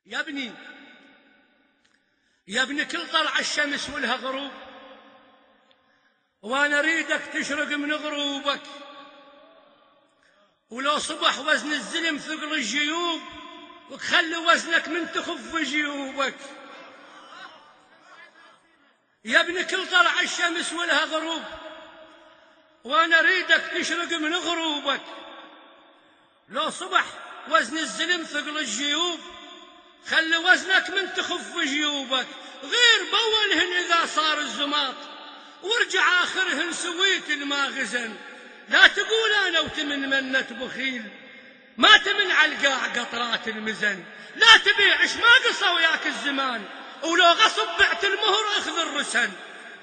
يا ابني يا ابني كل طلع الشمس ولها غروب، وانا اريدك تشرق من غروبك. ولو صبح وزن الزلم ثقل الجيوب، وتخلي وزنك من تخف جيوبك. يا ابني كل طلع الشمس ولها غروب، وانا اريدك تشرق من غروبك. لو صبح وزن الزلم ثقل الجيوب، خلي وزنك من تخف جيوبك. غير بولهن إذا صار الزماط، وارجع آخرهن سويت الماغزن. لا تقول أنا وتمن منت بخيل، ما تمن على القاع قطرات المزن. لا تبيعش ما قصى وياك الزمان، ولو غصب بعت المهر اخذ الرسن.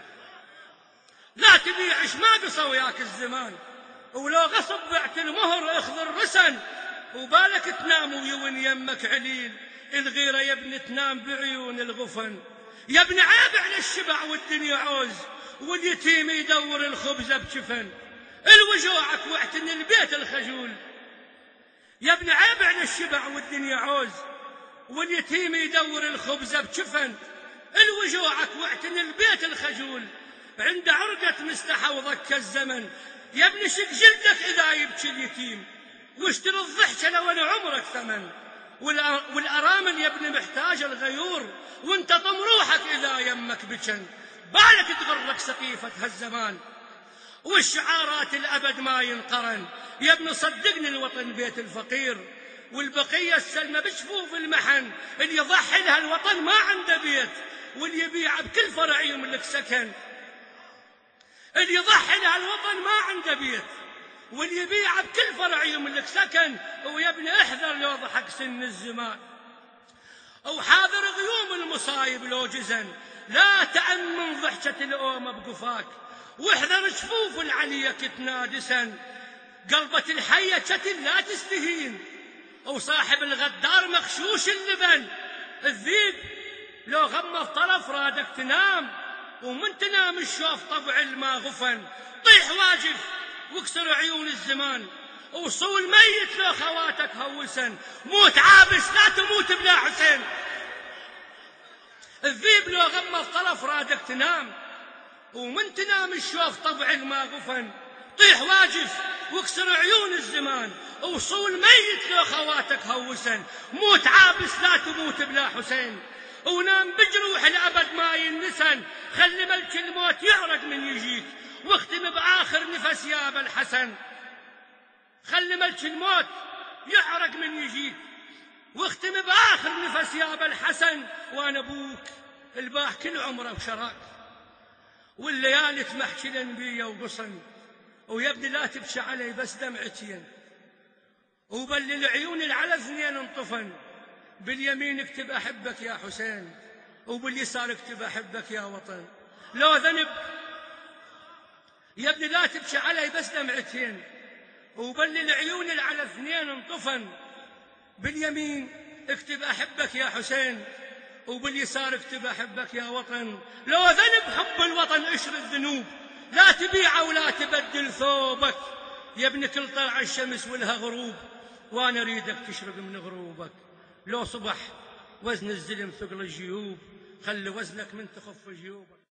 لا تبيعش ما قصى وياك الزمان، ولو غصب بعت المهر اخذ الرسن. وبالك تنام ويون يمك عليل، الغيرة يا ابن تنام بعيون الغفن. يا ابن عيب على الشبع والدنيا عوز، واليتيم يدور الخبز بجفن. الوجوعك واعتن البيت الخجول. يا ابن عيب على الشبع والدنيا عوز، واليتيم يدور الخبز بجفن. الوجوعك واعتن البيت الخجول، عند عرقة مستحوضك الزمن. يا ابن شق جلدك إذا يبكي اليتيم، واشتري الضحكة لو أنا عمرك ثمن. والأرامل يا ابن محتاج الغيور، وانت طمروحك إذا يمك بجن. بالك تغرك سقيفة هالزمان، والشعارات الأبد ما ينقرن. يا ابن صدقني الوطن بيت الفقير، والبقية السلمة بجفوف المحن. اللي يضحي لها الوطن ما عنده بيت، واللي يبيع بكل فرع يملك سكن. اللي يضحي لها الوطن ما عنده بيت، واللي يبيع بكل فرع يملك سكن. ويا ابن احذر لو ضحك سن الزمان، او حاذر غيوم المصايب لو جزن. لا تأمن ضحكة الأومة بقفاك، واحذر جفوف العلية تنادسا. قلبة الحية كتل لا تستهين، وصاحب الغدار مغشوش اللبن. الذيب لو غمض طرف رادك تنام، ومن تنام الشوف طبع الما غفن. طيح واجف واكسر عيون الزمان، وصول ميت لو خواتك هوسن. موت عابس لا تموت بلا حسين. الذيب لو غمض طرف رادك تنام، ومن تنام الشوف طبع الما غفن. طيح واجف واكسر عيون الزمان، وصول ميت لو خواتك هوسن. موت عابس لا تموت بلا حسين، ونام بجروح الأبد ما ينسن. خلي ملك الموت يعرق من يجيك، واختم بآخر نفس يا أبا الحسن. خلي ملك الموت يعرق من يجيك، واختم بآخر نفس يا أبا الحسن. وأنا أبوك الباح كل عمره وشراك، والليالي تمحكلن بيا وقصن. ويا ابني لا تبكي علي بس دمعتين، وبل العيون اللي على اثنين انطفن. باليمين اكتب أحبك يا حسين، وباليسار اكتب أحبك يا وطن. لو ذنب يا ابني لا تبكي علي بس دمعتين، وبل العيون اللي على اثنين انطفن. باليمين اكتب أحبك يا حسين، وباليسار اكتب أحبك يا وطن. لو ذنب حب الوطن اشر الذنوب، لا تبيع ولا تبدل ثوبك. يا ابن كل طلع الشمس ولها غروب، وانا اريدك تشرق من غروبك. لو صبح وزن الزلم ثقل الجيوب، خلي وزنك من تخف جيوبك.